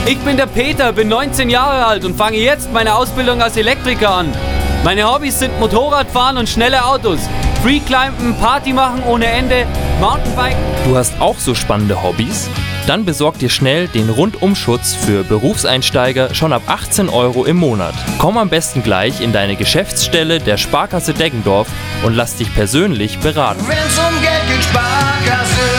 Ich bin der Peter, bin 19 Jahre alt und fange jetzt meine Ausbildung als Elektriker an. Meine Hobbys sind Motorradfahren und schnelle Autos, Freeclimben, Party machen ohne Ende, Mountainbiken. Du hast auch so spannende Hobbys? Dann besorg dir schnell den Rundumschutz für Berufseinsteiger schon ab 18 € im Monat. Komm am besten gleich in deine Geschäftsstelle der Sparkasse Deggendorf und lass dich persönlich beraten. Wenn's um Geld geht, Sparkasse.